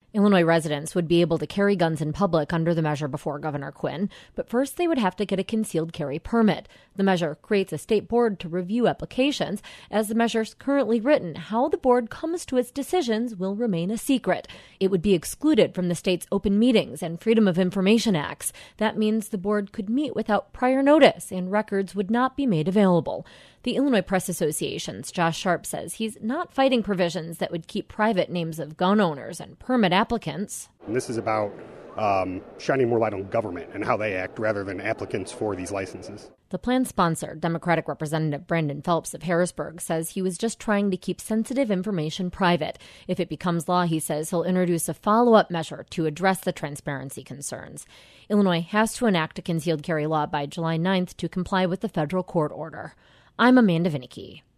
Illinois residents would be able to carry guns in public under the measure before Governor Quinn, but first they would have to get a concealed carry permit. The measure creates a state board to review applications. As the measure's currently written, how the board comes to its decisions will remain a secret. It would be excluded from the state's open meetings and Freedom of Information Acts. That means the board could meet without prior notice and records would not be made available. The Illinois Press Association's Josh Sharp says he's not fighting provisions that would keep private names of gun owners and permit applicants. And this is about shining more light on government and how they act rather than applicants for these licenses. The plan's sponsor, Democratic Representative Brandon Phelps of Harrisburg, says he was just trying to keep sensitive information private. If it becomes law, he says he'll introduce a follow-up measure to address the transparency concerns. Illinois has to enact a concealed carry law by July 9th to comply with the federal court order. I'm Amanda Vinicky.